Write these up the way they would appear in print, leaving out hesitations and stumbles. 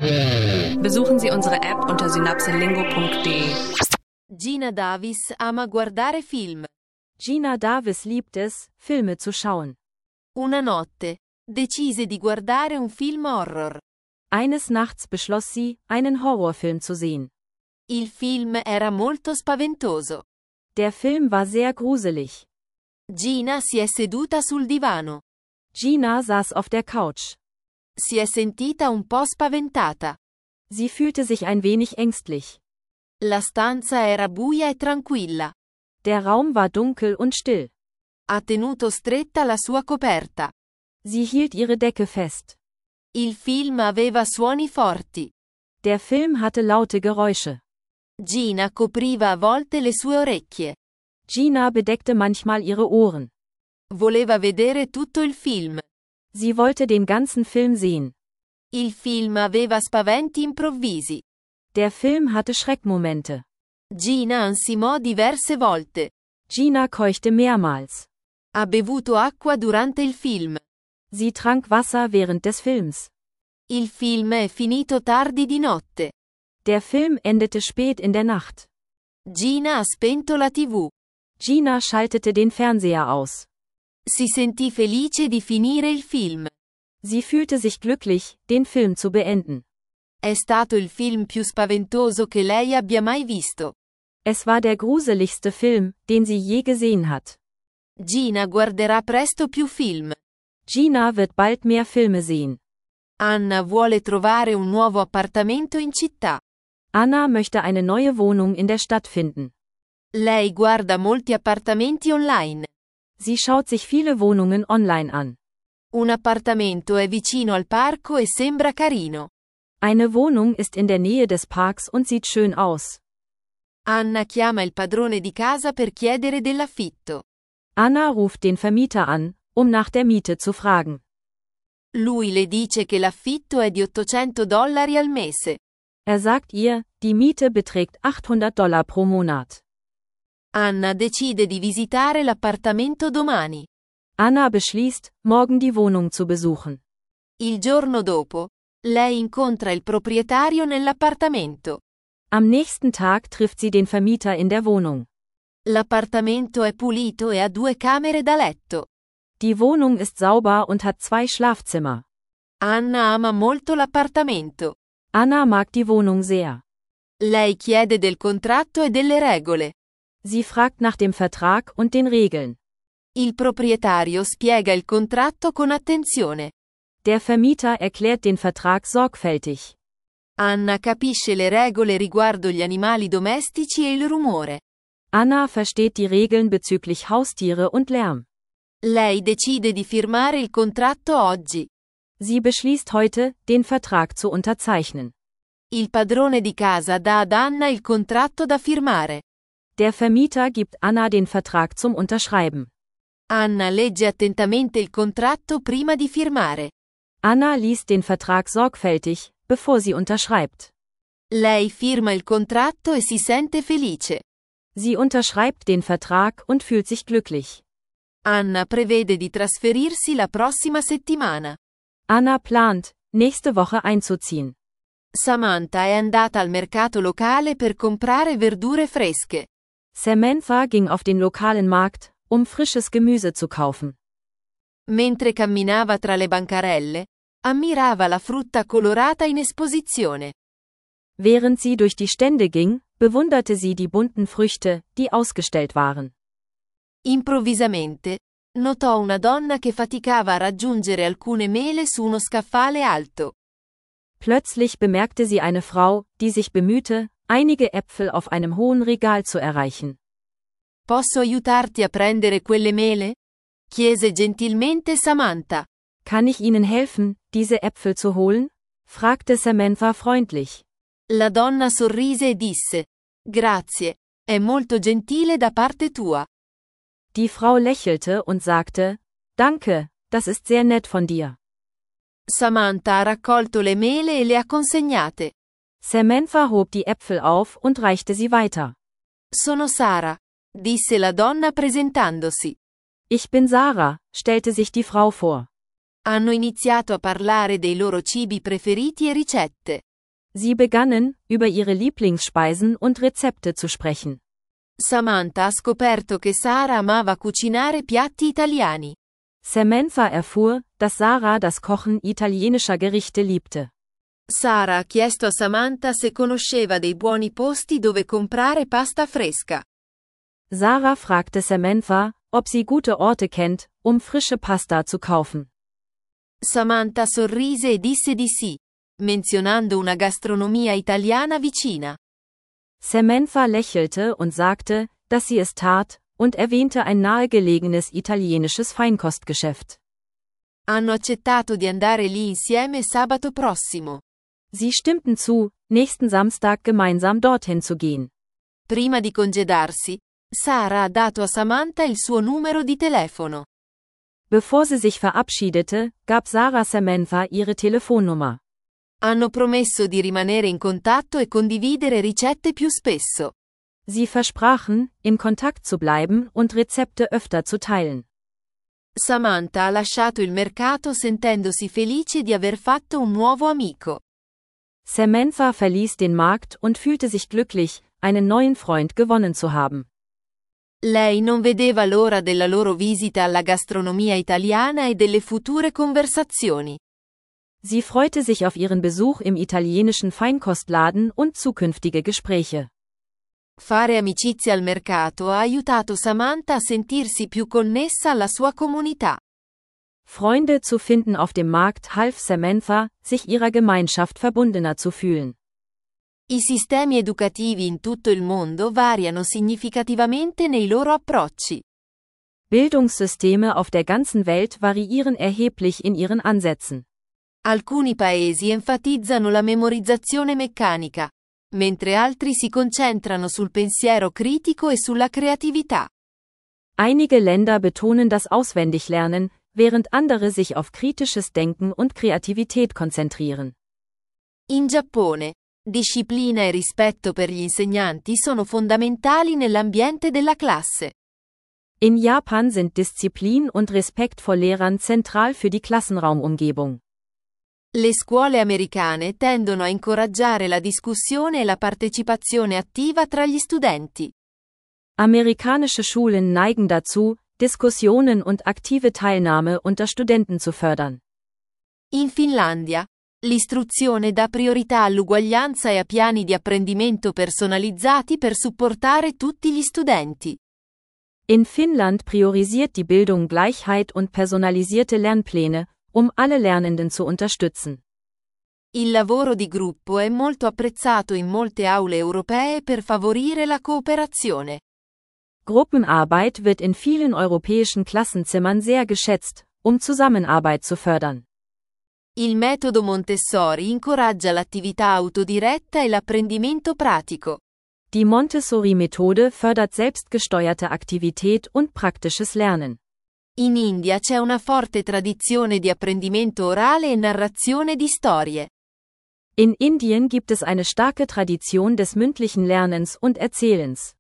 Besuchen Sie unsere App unter synapselingo.de. Gina Davis ama guardare film. Gina Davis liebt es, Filme zu schauen. Una notte, decise di guardare un film horror. Eines Nachts beschloss sie, einen Horrorfilm zu sehen. Il film era molto spaventoso. Der Film war sehr gruselig. Gina si è seduta sul divano. Gina saß auf der Couch. Si è sentita un po' spaventata. Sie fühlte sich ein wenig ängstlich. La stanza era buia e tranquilla. Der Raum war dunkel und still. Ha tenuto stretta la sua coperta. Sie hielt ihre Decke fest. Il film aveva suoni forti. Der Film hatte laute Geräusche. Gina copriva a volte le sue orecchie. Gina bedeckte manchmal ihre Ohren. Voleva vedere tutto il film. Sie wollte den ganzen Film sehen. Il film aveva spaventi improvvisi. Der Film hatte Schreckmomente. Gina ansimò diverse volte. Gina keuchte mehrmals. Ha bevuto acqua durante il film. Sie trank Wasser während des Films. Il film è finito tardi di notte. Der Film endete spät in der Nacht. Gina ha spento la TV. Gina schaltete den Fernseher aus. Si sentì felice di finire il film. Sie fühlte sich glücklich, den Film zu beenden. È stato il film più spaventoso che lei abbia mai visto. Es war der gruseligste Film, den sie je gesehen hat. Gina guarderà presto più film. Gina wird bald mehr Filme sehen. Anna vuole trovare un nuovo appartamento in città. Anna möchte eine neue Wohnung in der Stadt finden. Lei guarda molti appartamenti online. Sie schaut sich viele Wohnungen online an. Un appartamento è vicino al parco e sembra carino. Eine Wohnung ist in der Nähe des Parks und sieht schön aus. Anna chiama il padrone di casa per chiedere dell'affitto. Anna ruft den Vermieter an, um nach der Miete zu fragen. Lui le dice che l'affitto è di $800 al mese. Sagt ihr, die Miete beträgt $800 pro Monat. Anna decide di visitare l'appartamento domani. Anna beschließt, morgen die Wohnung zu besuchen. Il giorno dopo, lei incontra il proprietario nell'appartamento. Am nächsten Tag trifft sie den Vermieter in der Wohnung. L'appartamento è pulito e ha 2 camere da letto. Die Wohnung ist sauber und hat 2 Schlafzimmer. Anna ama molto l'appartamento. Anna mag die Wohnung sehr. Lei chiede del contratto e delle regole. Sie fragt nach dem Vertrag und den Regeln. Il proprietario spiega il contratto con attenzione. Der Vermieter erklärt den Vertrag sorgfältig. Anna capisce le regole riguardo gli animali domestici e il rumore. Anna versteht die Regeln bezüglich Haustiere und Lärm. Lei decide di firmare il contratto oggi. Sie beschließt heute, den Vertrag zu unterzeichnen. Il padrone di casa dà ad Anna il contratto da firmare. Der Vermieter gibt Anna den Vertrag zum Unterschreiben. Anna legge attentamente il contratto prima di firmare. Anna liest den Vertrag sorgfältig, bevor sie unterschreibt. Lei firma il contratto e si sente felice. Sie unterschreibt den Vertrag und fühlt sich glücklich. Anna prevede di trasferirsi la prossima settimana. Anna plant, nächste Woche einzuziehen. Samantha è andata al mercato locale per comprare verdure fresche. Samantha ging auf den lokalen Markt, um frisches Gemüse zu kaufen. Mentre camminava tra le bancarelle, ammirava la frutta colorata in esposizione. Während sie durch die Stände ging, bewunderte sie die bunten Früchte, die ausgestellt waren. Improvvisamente, notò una donna che faticava a raggiungere alcune mele su uno scaffale alto. Plötzlich bemerkte sie eine Frau, die sich bemühte, einige Äpfel auf einem hohen Regal zu erreichen. Posso aiutarti a prendere quelle mele? Chiese gentilmente Samantha. Kann ich Ihnen helfen, diese Äpfel zu holen? Fragte Samantha freundlich. La donna sorrise e disse: Grazie, è molto gentile da parte tua. Die Frau lächelte und sagte: Danke, das ist sehr nett von dir. Samantha ha raccolto le mele e le ha consegnate. Samantha hob die Äpfel auf und reichte sie weiter. Sono Sara, disse la donna presentandosi. Ich bin Sarah, stellte sich die Frau vor. Hanno iniziato a parlare dei loro cibi preferiti e ricette. Sie begannen, über ihre Lieblingsspeisen und Rezepte zu sprechen. Samantha ha scoperto che Sara amava cucinare piatti italiani. Samantha erfuhr, dass Sarah das Kochen italienischer Gerichte liebte. Sara ha chiesto a Samantha se conosceva dei buoni posti dove comprare pasta fresca. Sarah fragte Samantha, ob sie gute Orte kennt, frische Pasta zu kaufen. Samantha sorrise e disse di sì, menzionando una gastronomia italiana vicina. Samantha lächelte und sagte, dass sie es tat, und erwähnte ein nahegelegenes italienisches Feinkostgeschäft. Hanno accettato di andare lì insieme sabato prossimo. Sie stimmten zu, nächsten Samstag gemeinsam dorthin zu gehen. Prima di congedarsi, Sara ha dato a Samantha il suo numero di telefono. Bevor sie sich verabschiedete, gab Sarah Samantha ihre Telefonnummer. Hanno promesso di rimanere in contatto e condividere ricette più spesso. Sie versprachen, in Kontakt zu bleiben und Rezepte öfter zu teilen. Samantha ha lasciato il mercato sentendosi felice di aver fatto un nuovo amico. Samantha verließ den Markt und fühlte sich glücklich, einen neuen Freund gewonnen zu haben. Lei non vedeva l'ora della loro visita alla gastronomia italiana e delle future conversazioni. Sie freute sich auf ihren Besuch im italienischen Feinkostladen und zukünftige Gespräche. Fare amicizia al mercato ha aiutato Samantha a sentirsi più connessa alla sua comunità. Freunde zu finden auf dem Markt half Samantha, sich ihrer Gemeinschaft verbundener zu fühlen. I sistemi educativi in tutto il mondo variano significativamente nei loro approcci. Bildungssysteme auf der ganzen Welt variieren erheblich in ihren Ansätzen. Alcuni paesi enfatizzano la memorizzazione meccanica, mentre altri si concentrano sul pensiero critico e sulla creatività. Einige Länder betonen das Auswendiglernen, während andere sich auf kritisches Denken und Kreativität konzentrieren. In Giappone, disciplina e rispetto per gli insegnanti sono fondamentali nell'ambiente della classe. In Japan sind Disziplin und Respekt vor Lehrern zentral für die Klassenraumumgebung. Le scuole americane tendono a incoraggiare la discussione e la partecipazione attiva tra gli studenti. Amerikanische Schulen neigen dazu, Diskussionen und aktive Teilnahme unter Studenten zu fördern. In Finlandia, l'istruzione dà priorità all'uguaglianza e a piani di apprendimento personalizzati per supportare tutti gli studenti. In Finnland priorisiert die Bildung Gleichheit und personalisierte Lernpläne, alle Lernenden zu unterstützen. Il lavoro di gruppo è molto apprezzato in molte aule europee per favorire la cooperazione. Gruppenarbeit wird in vielen europäischen Klassenzimmern sehr geschätzt, Zusammenarbeit zu fördern. Il metodo Montessori incoraggia l'attività autodiretta e l'apprendimento pratico. Die Montessori-Methode fördert selbstgesteuerte Aktivität und praktisches Lernen. In India c'è una forte tradizione di apprendimento orale e narrazione di storie. In Indien gibt es eine starke Tradition des mündlichen Lernens und Erzählens.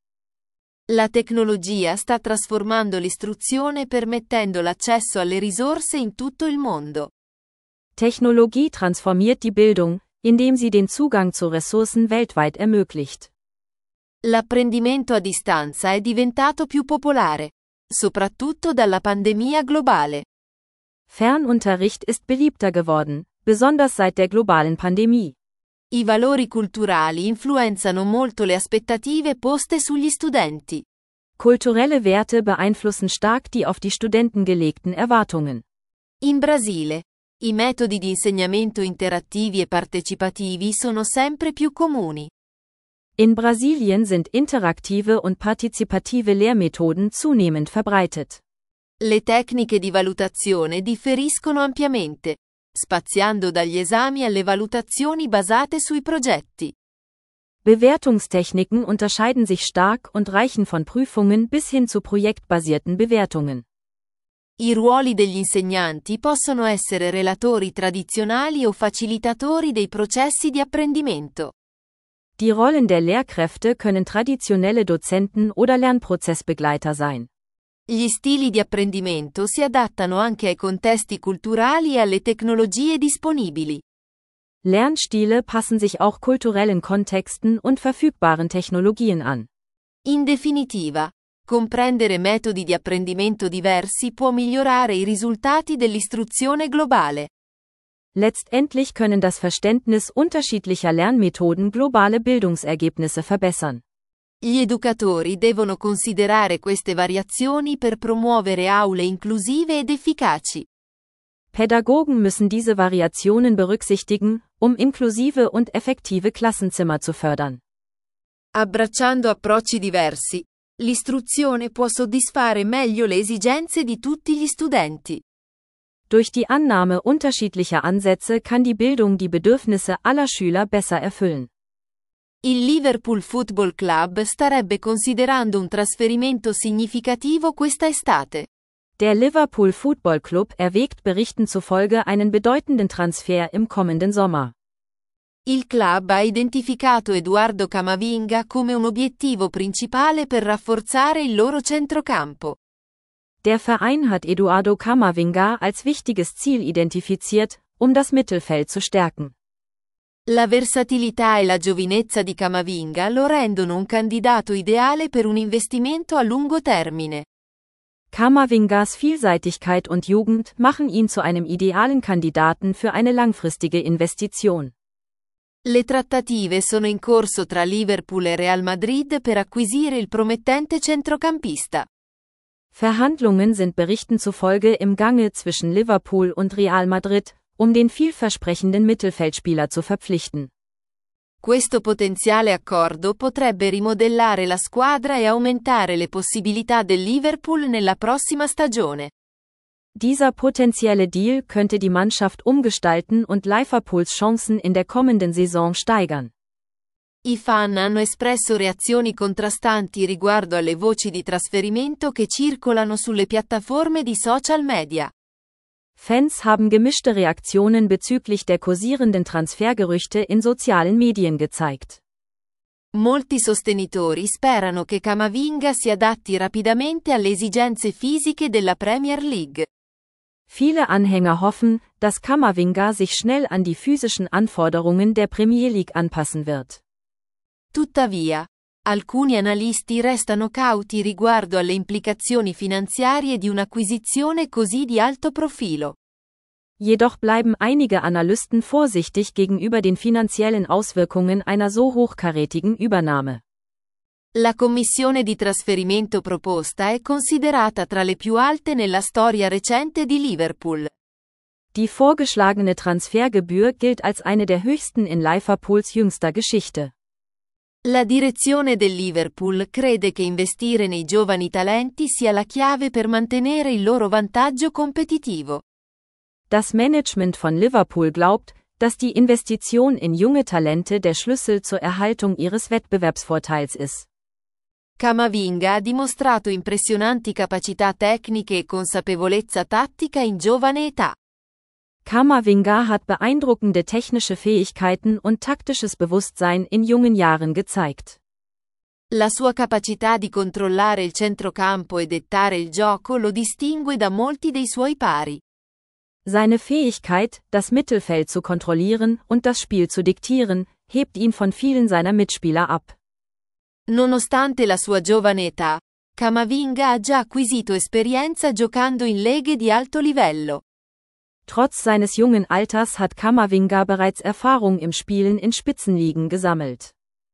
La tecnologia sta trasformando l'istruzione permettendo l'accesso alle risorse in tutto il mondo. Technologie transformiert die Bildung, indem sie den Zugang zu Ressourcen weltweit ermöglicht. L'apprendimento a distanza è diventato più popolare, soprattutto dalla pandemia globale. Fernunterricht ist beliebter geworden, besonders seit der globalen Pandemie. I valori culturali influenzano molto le aspettative poste sugli studenti. Kulturelle Werte beeinflussen stark die auf die Studenten gelegten Erwartungen. In Brasile, i metodi di insegnamento interattivi e partecipativi sono sempre più comuni. In Brasilien sind interaktive und partizipative Lehrmethoden zunehmend verbreitet. Le tecniche di valutazione differiscono ampiamente, spaziando dagli esami alle valutazioni basate sui progetti. Bewertungstechniken unterscheiden sich stark und reichen von Prüfungen bis hin zu projektbasierten Bewertungen. I ruoli degli insegnanti possono essere relatori tradizionali o facilitatori dei processi di apprendimento. Die Rollen der Lehrkräfte können traditionelle Dozenten oder Lernprozessbegleiter sein. Gli stili di apprendimento si adattano anche ai contesti culturali e alle tecnologie disponibili. Lernstile passen sich auch kulturellen Kontexten und verfügbaren Technologien an. In definitiva, comprendere metodi di apprendimento diversi può migliorare i risultati dell'istruzione globale. Letztendlich können das Verständnis unterschiedlicher Lernmethoden globale Bildungsergebnisse verbessern. Gli educatori devono considerare queste variazioni per promuovere aule inclusive ed efficaci. Pädagogen müssen diese Variationen berücksichtigen, um inklusive und effektive Klassenzimmer zu fördern. Abbracciando approcci diversi, l'istruzione può soddisfare meglio le esigenze di tutti gli studenti. Durch die Annahme unterschiedlicher Ansätze kann die Bildung die Bedürfnisse aller Schüler besser erfüllen. Il Liverpool Football Club starebbe considerando un trasferimento significativo questa estate. Der Liverpool Football Club erwägt Berichten zufolge einen bedeutenden Transfer im kommenden Sommer. Il club ha identificato Eduardo Camavinga come un obiettivo principale per rafforzare il loro centrocampo. Der Verein hat Eduardo Camavinga als wichtiges Ziel identifiziert, um das Mittelfeld zu stärken. La versatilità e la giovinezza di Camavinga lo rendono un candidato ideale per un investimento a lungo termine. Camavingas Vielseitigkeit und Jugend machen ihn zu einem idealen Kandidaten für eine langfristige Investition. Le trattative sono in corso tra Liverpool e Real Madrid per acquisire il promettente centrocampista. Verhandlungen sind Berichten zufolge im Gange zwischen Liverpool und Real Madrid, um den vielversprechenden Mittelfeldspieler zu verpflichten. Questo potenziale accordo potrebbe rimodellare la squadra e aumentare le possibilità del Liverpool nella prossima stagione. Dieser potenzielle Deal könnte die Mannschaft umgestalten und Liverpools Chancen in der kommenden Saison steigern. I fan hanno espresso reazioni contrastanti riguardo alle voci di trasferimento che circolano sulle piattaforme di social media. Fans haben gemischte Reaktionen bezüglich der kursierenden Transfergerüchte in sozialen Medien gezeigt. Molti sostenitori sperano che Camavinga si adatti rapidamente alle esigenze fisiche della Premier League. Viele Anhänger hoffen, dass Camavinga sich schnell an die physischen Anforderungen der Premier League anpassen wird. Tuttavia, alcuni analisti restano cauti riguardo alle implicazioni finanziarie di un'acquisizione così di alto profilo. Jedoch bleiben einige Analysten vorsichtig gegenüber den finanziellen Auswirkungen einer so hochkarätigen Übernahme. La commissione di trasferimento proposta è considerata tra le più alte nella storia recente di Liverpool. Die vorgeschlagene Transfergebühr gilt als eine der höchsten in Liverpools jüngster Geschichte. La direzione del Liverpool crede che investire nei giovani talenti sia la chiave per mantenere il loro vantaggio competitivo. Das Management von Liverpool glaubt, dass die Investition in junge Talente der Schlüssel zur Erhaltung ihres Wettbewerbsvorteils ist. Camavinga ha dimostrato impressionanti capacità tecniche e consapevolezza tattica in giovane età. Camavinga hat beeindruckende technische Fähigkeiten und taktisches Bewusstsein in jungen Jahren gezeigt. La sua capacità di controllare il centrocampo e dettare il gioco lo distingue da molti dei suoi pari. Seine Fähigkeit, das Mittelfeld zu kontrollieren und das Spiel zu diktieren, hebt ihn von vielen seiner Mitspieler ab. Nonostante la sua giovane età, Camavinga ha già acquisito esperienza giocando in leghe di alto livello. Trotz seines jungen Alters hat Camavinga bereits Erfahrung im Spielen in Spitzenligen gesammelt.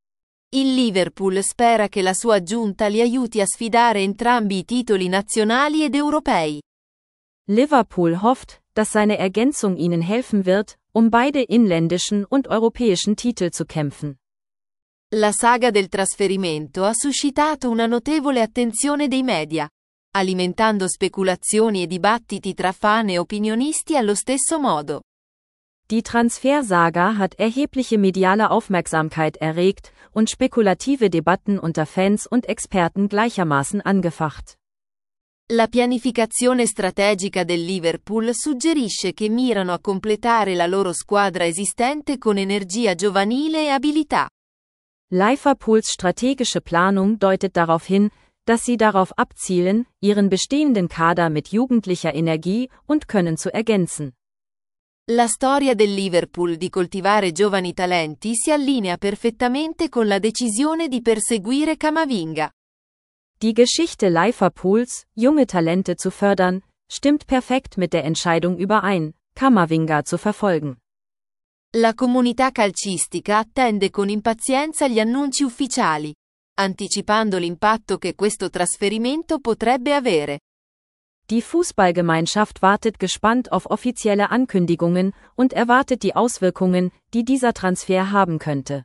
Il Liverpool spera che la sua aggiunta li aiuti a sfidare entrambi i titoli nazionali ed europei. Liverpool hofft, dass seine Ergänzung ihnen helfen wird, um beide inländischen und europäischen Titel zu kämpfen. La saga del trasferimento ha suscitato una notevole attenzione dei media, alimentando speculazioni e dibattiti tra fan e opinionisti allo stesso modo. Die Transfersaga hat erhebliche mediale Aufmerksamkeit erregt und spekulative Debatten unter Fans und Experten gleichermaßen angefacht. La pianificazione strategica del Liverpool suggerisce che mirano a completare la loro squadra esistente con energia giovanile e abilità. Liverpools strategische Planung deutet darauf hin, dass sie darauf abzielen, ihren bestehenden Kader mit jugendlicher Energie und Können zu ergänzen. La storia del Liverpool di coltivare giovani talenti si allinea perfettamente con la decisione di perseguire Camavinga. Die Geschichte Liverpools, junge Talente zu fördern, stimmt perfekt mit der Entscheidung überein, Camavinga zu verfolgen. La comunità calcistica attende con impazienza gli annunci ufficiali, anticipando l'impatto che questo trasferimento potrebbe avere. Die Fußballgemeinschaft wartet gespannt auf offizielle Ankündigungen und erwartet die Auswirkungen, die dieser Transfer haben könnte.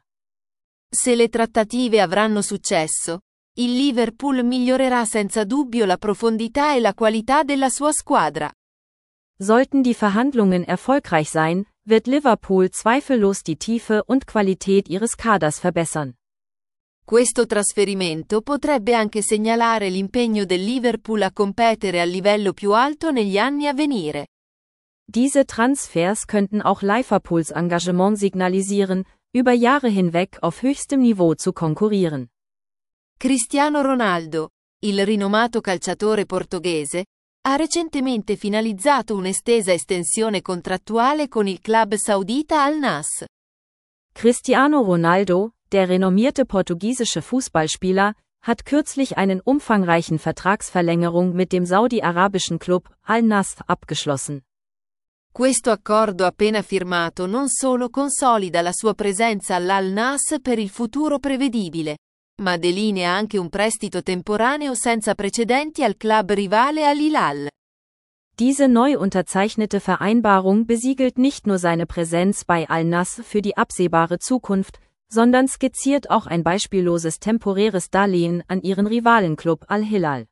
Se le trattative avranno successo, il Liverpool migliorerà senza dubbio la profondità e la qualità della sua squadra. Sollten die Verhandlungen erfolgreich sein, wird Liverpool zweifellos die Tiefe und Qualität ihres Kaders verbessern. Questo trasferimento potrebbe anche segnalare l'impegno del Liverpool a competere a livello più alto negli anni a venire. Diese Transfers könnten auch Liverpools Engagement signalisieren, über Jahre hinweg auf höchstem Niveau zu konkurrieren. Cristiano Ronaldo, il rinomato calciatore portoghese, ha recentemente finalizzato un'estesa estensione contrattuale con il club saudita Al Nassr. Cristiano Ronaldo, der renommierte portugiesische Fußballspieler, hat kürzlich einen umfangreichen Vertragsverlängerung mit dem saudi-arabischen Club Al Nassr abgeschlossen. Questo accordo appena firmato non solo consolida la sua presenza all'Al Nassr per il futuro prevedibile, ma delinea anche un prestito temporaneo senza precedenti al club rivale Al Hilal. Diese neu unterzeichnete Vereinbarung besiegelt nicht nur seine Präsenz bei Al Nassr für die absehbare Zukunft, sondern skizziert auch ein beispielloses temporäres Darlehen an ihren Rivalenclub Al Hilal.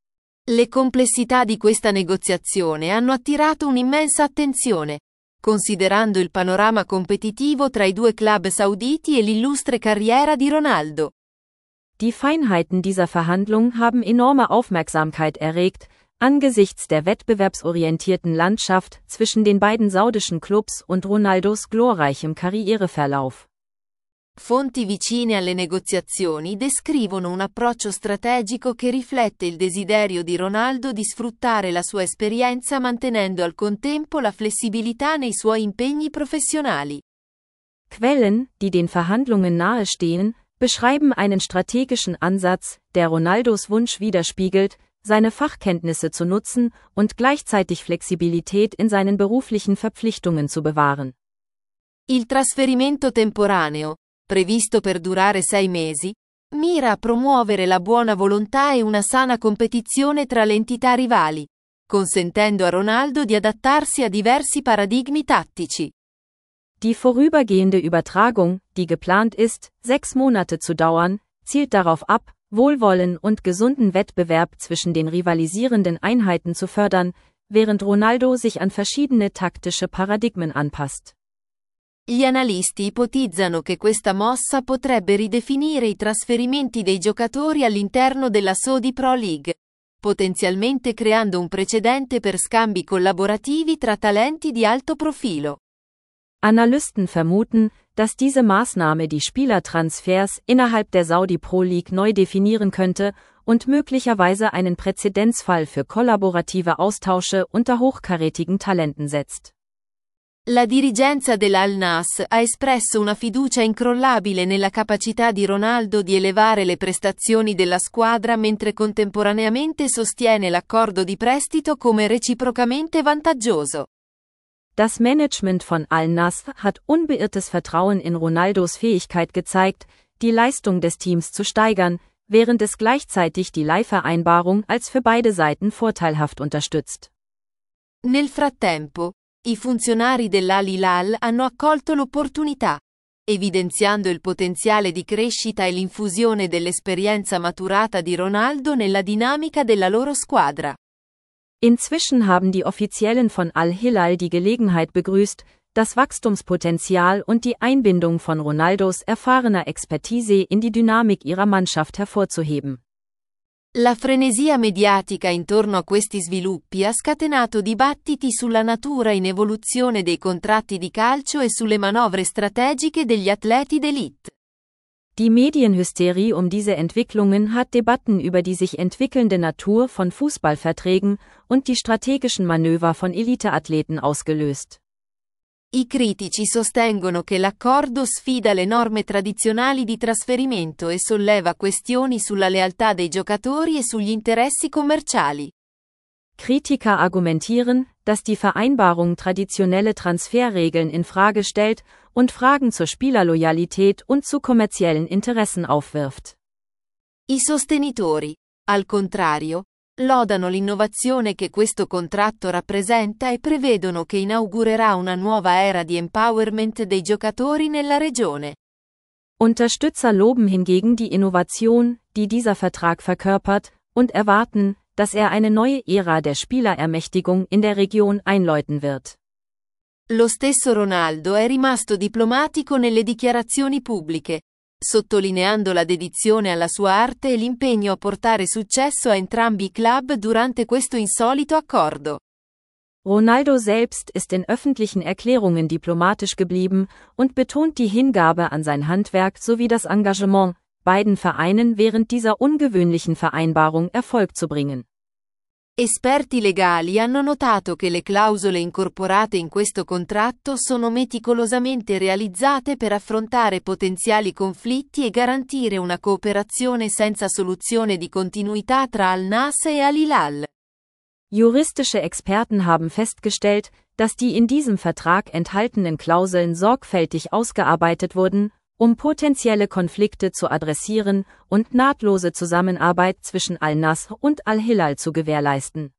Le complessità di questa negoziazione hanno attirato un'immensa attenzione, considerando il panorama competitivo tra i due club sauditi e l'illustre carriera di Ronaldo. Die Feinheiten dieser Verhandlung haben enorme Aufmerksamkeit erregt, angesichts der wettbewerbsorientierten Landschaft zwischen den beiden saudischen Clubs und Ronaldos glorreichem Karriereverlauf. Fonti vicine alle negoziazioni descrivono un approccio strategico che riflette il desiderio di Ronaldo di sfruttare la sua esperienza mantenendo al contempo la flessibilità nei suoi impegni professionali. Quellen, die den Verhandlungen nahestehen, beschreiben einen strategischen Ansatz, der Ronaldos Wunsch widerspiegelt, seine Fachkenntnisse zu nutzen und gleichzeitig Flexibilität in seinen beruflichen Verpflichtungen zu bewahren. Il trasferimento temporaneo, previsto per durare 6 mesi, mira a promuovere la buona volontà e una sana competizione tra le entità rivali, consentendo a Ronaldo di adattarsi a diversi paradigmi tattici. Die vorübergehende Übertragung, die geplant ist, 6 Monate zu dauern, zielt darauf ab, Wohlwollen und gesunden Wettbewerb zwischen den rivalisierenden Einheiten zu fördern, während Ronaldo sich an verschiedene taktische Paradigmen anpasst. Gli analisti ipotizzano che questa mossa potrebbe ridefinire i trasferimenti dei giocatori all'interno della Saudi Pro League, potenzialmente creando un precedente per scambi collaborativi tra talenti di alto profilo. Analysten vermuten, dass diese Maßnahme die Spielertransfers innerhalb der Saudi Pro League neu definieren könnte und möglicherweise einen Präzedenzfall für kollaborative Austausche unter hochkarätigen Talenten setzt. La dirigenza dell'Al Nassr ha espresso una fiducia incrollabile nella capacità di Ronaldo di elevare le prestazioni della squadra mentre contemporaneamente sostiene l'accordo di prestito come reciprocamente vantaggioso. Das Management von Al Nassr hat unbeirrtes Vertrauen in Ronaldos Fähigkeit gezeigt, die Leistung des Teams zu steigern, während es gleichzeitig die Leihvereinbarung als für beide Seiten vorteilhaft unterstützt. Nel frattempo, i funzionari dell'Al Hilal hanno accolto l'opportunità, evidenziando il potenziale di crescita e l'infusione dell'esperienza maturata di Ronaldo nella dinamica della loro squadra. Inzwischen haben die Offiziellen von Al Hilal die Gelegenheit begrüßt, das Wachstumspotenzial und die Einbindung von Ronaldos erfahrener Expertise in die Dynamik ihrer Mannschaft hervorzuheben. La frenesia mediatica intorno a questi sviluppi ha scatenato dibattiti sulla natura in evoluzione dei contratti di calcio e sulle manovre strategiche degli atleti d'élite. Die Medienhysterie um diese Entwicklungen hat Debatten über die sich entwickelnde Natur von Fußballverträgen und die strategischen Manöver von Eliteathleten ausgelöst. I critici sostengono che l'accordo sfida le norme tradizionali di trasferimento e solleva questioni sulla lealtà dei giocatori e sugli interessi commerciali. Kritiker argumentieren, dass die Vereinbarung traditionelle Transferregeln in Frage stellt und Fragen zur Spielerloyalität und zu kommerziellen Interessen aufwirft. I sostenitori, al contrario, lodano l'innovazione che questo contratto rappresenta e prevedono che inaugurerà una nuova era di empowerment dei giocatori nella regione. Unterstützer loben hingegen die Innovation, die dieser Vertrag verkörpert, und erwarten, dass eine neue Ära der Spielerermächtigung in der Region einläuten wird. Lo stesso Ronaldo è rimasto diplomatico nelle dichiarazioni pubbliche, sottolineando la dedizione alla sua arte e l'impegno a portare successo a entrambi i club durante questo insolito accordo. Ronaldo selbst ist in öffentlichen Erklärungen diplomatisch geblieben und betont die Hingabe an sein Handwerk sowie das Engagement, beiden Vereinen während dieser ungewöhnlichen Vereinbarung Erfolg zu bringen. Esperti legali hanno notato che le clausole incorporate in questo contratto sono meticolosamente realizzate per affrontare potenziali conflitti e garantire una cooperazione senza soluzione di continuità tra Al Nassr e Al Hilal. Juristische Experten haben festgestellt, dass die in diesem Vertrag enthaltenen Klauseln sorgfältig ausgearbeitet wurden, potenzielle Konflikte zu adressieren und nahtlose Zusammenarbeit zwischen Al Nassr und Al Hilal zu gewährleisten.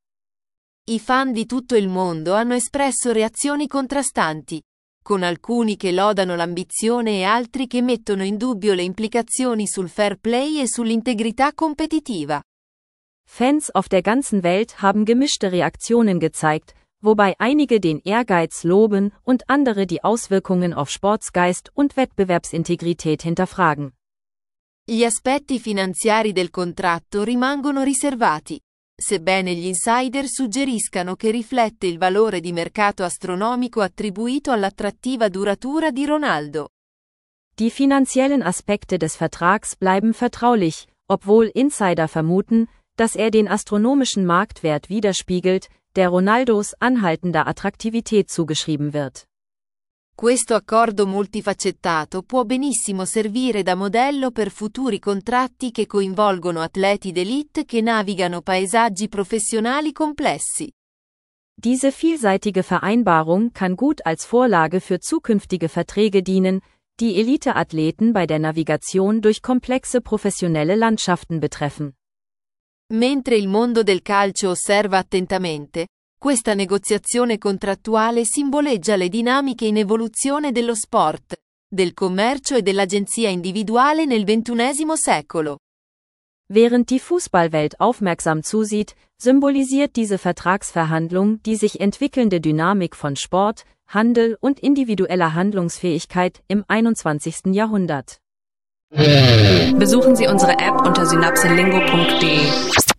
I fan di tutto il mondo hanno espresso reazioni contrastanti, con alcuni che lodano l'ambizione e altri che mettono in dubbio le implicazioni sul fair play e sull'integrità competitiva. Fans auf der ganzen Welt haben gemischte Reaktionen gezeigt, wobei einige den Ehrgeiz loben und andere die Auswirkungen auf Sportsgeist und Wettbewerbsintegrität hinterfragen. Gli aspetti finanziari del contratto rimangono riservati, sebbene gli insider suggeriscano che riflette il valore di mercato astronomico attribuito all'attrattiva duratura di Ronaldo. Die finanziellen Aspekte des Vertrags bleiben vertraulich, obwohl Insider vermuten, dass den astronomischen Marktwert widerspiegelt, der Ronaldos anhaltender Attraktivität zugeschrieben wird. Questo accordo multifaccettato può benissimo servire da modello per futuri contratti che coinvolgono atleti d'élite che navigano paesaggi professionali complessi. Diese vielseitige Vereinbarung kann gut als Vorlage für zukünftige Verträge dienen, die Eliteathleten bei der Navigation durch komplexe professionelle Landschaften betreffen. Mentre il mondo del calcio osserva attentamente, questa negoziazione contrattuale simboleggia le dinamiche in evoluzione dello sport, del commercio e dell'agenzia individuale nel XXI secolo. Während die Fußballwelt aufmerksam zusieht, symbolisiert diese Vertragsverhandlung die sich entwickelnde Dynamik von Sport, Handel und individueller Handlungsfähigkeit im 21. Jahrhundert. Besuchen Sie unsere App unter synapselingo.de.